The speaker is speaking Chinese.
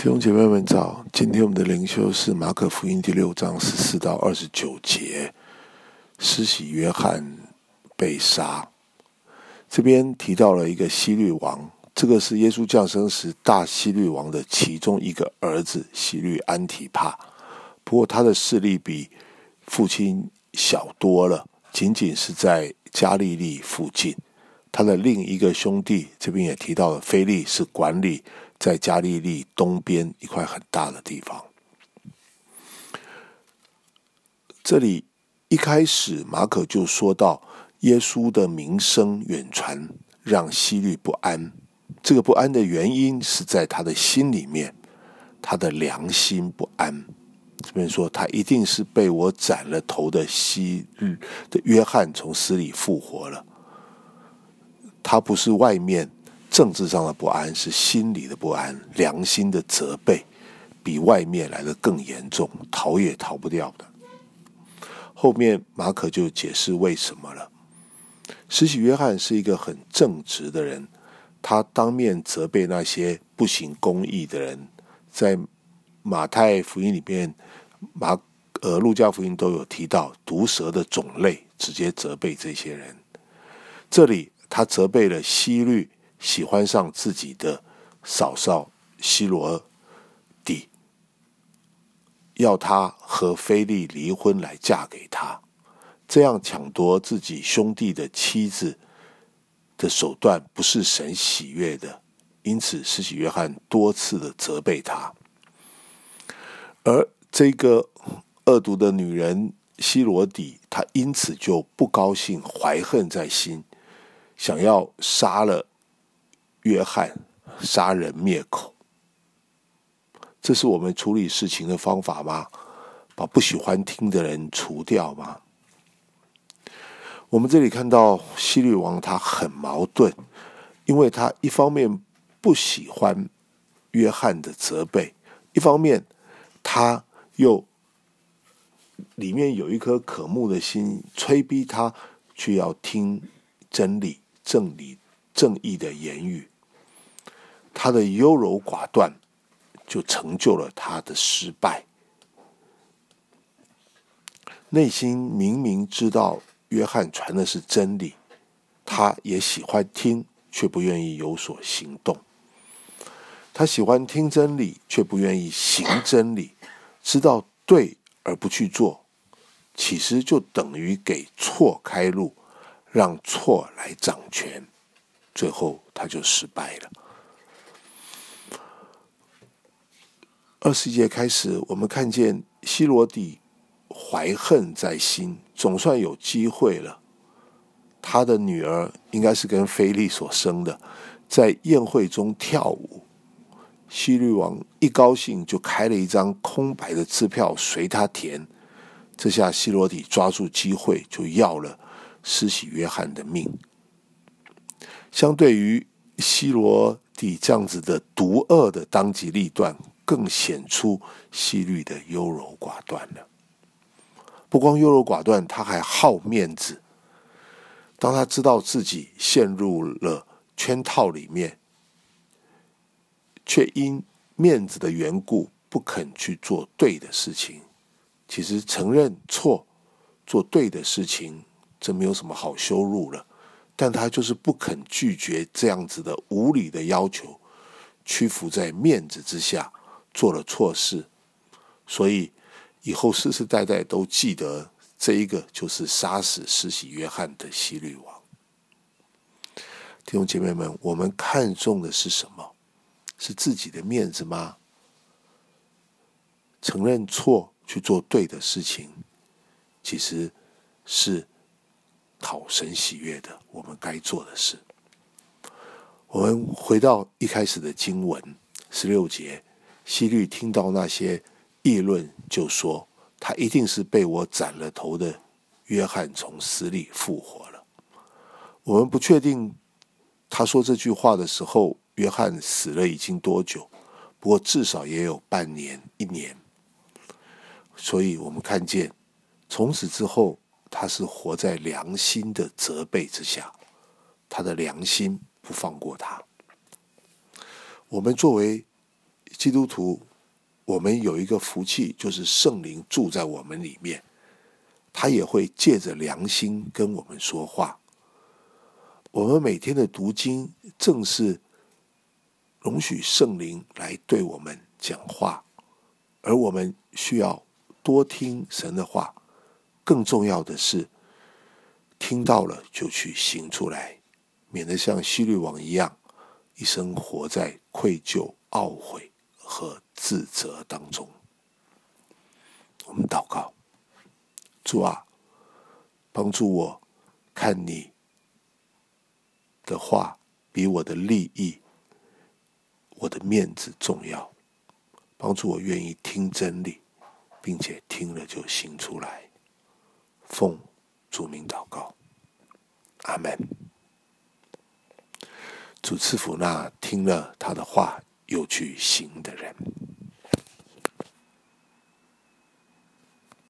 弟兄姐妹们早，今天我们的灵修是马可福音第6章14到29节，施洗约翰被杀。这边提到了一个希律王，这个是耶稣降生时大希律王的其中一个儿子希律安提帕，不过他的势力比父亲小多了，仅仅是在加利利附近。他的另一个兄弟这边也提到了，腓力是管理在加利利东边一块很大的地方。这里一开始马可就说到耶稣的名声远传，让希律不安。这个不安的原因是在他的心里面，他的良心不安。这边说他一定是被我斩了头的约翰从死里复活了。他不是外面政治上的不安，是心里的不安，良心的责备比外面来的更严重，逃也逃不掉的。后面马可就解释为什么了。施洗约翰是一个很正直的人，他当面责备那些不行公义的人，在马太福音里面路加福音都有提到毒蛇的种类，直接责备这些人。这里他责备了希律喜欢上自己的嫂嫂希罗底，要他和腓力离婚来嫁给他，这样抢夺自己兄弟的妻子的手段不是神喜悦的，因此施洗约翰多次的责备他。而这个恶毒的女人希罗底，她因此就不高兴，怀恨在心，想要杀了约翰，杀人灭口。这是我们处理事情的方法吗？把不喜欢听的人除掉吗？我们这里看到希律王他很矛盾，因为他一方面不喜欢约翰的责备，一方面他又里面有一颗渴慕的心，催逼他去要听真理、正义的言语。他的优柔寡断就成就了他的失败。内心明明知道约翰传的是真理，他也喜欢听，却不愿意有所行动。他喜欢听真理，却不愿意行真理，知道对而不去做，其实就等于给错开路，让错来掌权，最后他就失败了。20节开始，我们看见希罗底怀恨在心，总算有机会了。他的女儿应该是跟腓力所生的，在宴会中跳舞。希律王一高兴就开了一张空白的支票随他填，这下希罗底抓住机会就要了施洗约翰的命。相对于希罗底这样子的毒恶的当机立断，更显出希律的优柔寡断了。不光优柔寡断，他还好面子。当他知道自己陷入了圈套里面，却因面子的缘故不肯去做对的事情。其实承认错，做对的事情，这没有什么好羞辱了，但他就是不肯拒绝这样子的无理的要求，屈服在面子之下，做了错事。所以以后世世代代都记得，这一个就是杀死施洗约翰的希律王。弟兄姐妹们，我们看重的是什么？是自己的面子吗？承认错，去做对的事情，其实是讨神喜悦的，我们该做的事。我们回到一开始的经文16节，希律听到那些议论，就说他一定是被我斩了头的约翰从死里复活了。我们不确定他说这句话的时候约翰死了已经多久，不过至少也有半年1年。所以我们看见从此之后他是活在良心的责备之下，他的良心不放过他。我们作为基督徒，我们有一个福气，就是圣灵住在我们里面，他也会借着良心跟我们说话。我们每天的读经，正是容许圣灵来对我们讲话，而我们需要多听神的话。更重要的是，听到了就去行出来，免得像希律王一样，一生活在愧疚、懊悔和自责当中。我们祷告，主啊，帮助我看你的话比我的利益、我的面子重要，帮助我愿意听真理，并且听了就行出来。奉主名祷告，阿们。主赐福那听了他的话又去行的人。